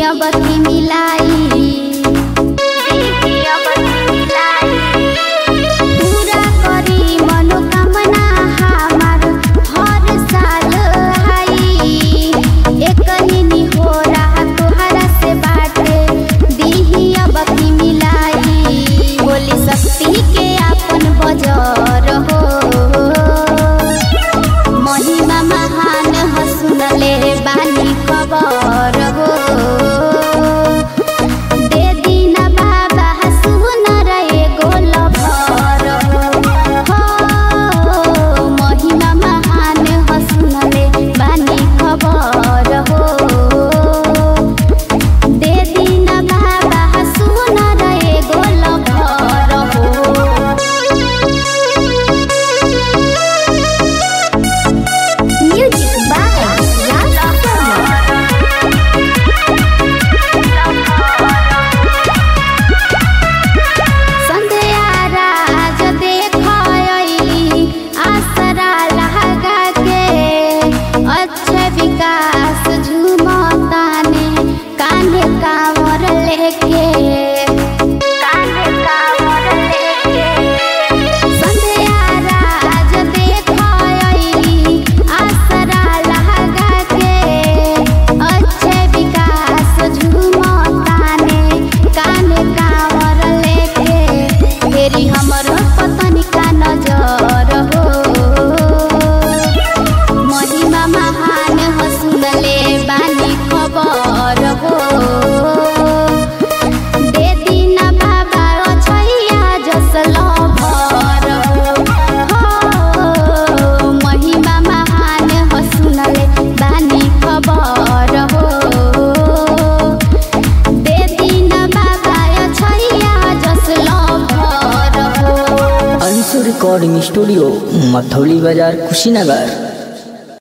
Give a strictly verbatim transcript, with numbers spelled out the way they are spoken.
अब की मिलाई पूरा करी मनोकामना हमार हर साल आई। एक ही हो रहा तोहरा से बाटे दीही अब की मिलाई। बोली शक्ति के अपन बजर हो महिमा महान हो सुनले बानी खबर हो। दे दीना बाबा सुन रहे गोल भर हो महिमा महान हो सुनले बानी खबर हो। दे दीना बाबा सुन रहे गोल भर हो। म्यूजिक बाय संध्या राज देखली आसरा लगा के अच्छे विकास झूमताने कान्हे कांवर लेके कान्हे कांवर लेके। संध्या राज देखली आसरा लगा के अच्छे विकास झूमताने कान्हे कांवर लेके। फेरी हमर पतनी का नजर हो महिमा महान हो सुनले बानी खबर हो। दे दीना बाबा छैया जसल भर हो महिमा महान हो सुनले बानी खबर हो। दे दीना बाबा छैया जसल भर हो। अंशु रिकॉर्डिंग स्टूडियो, मथौली बाजार, कुशीनगर।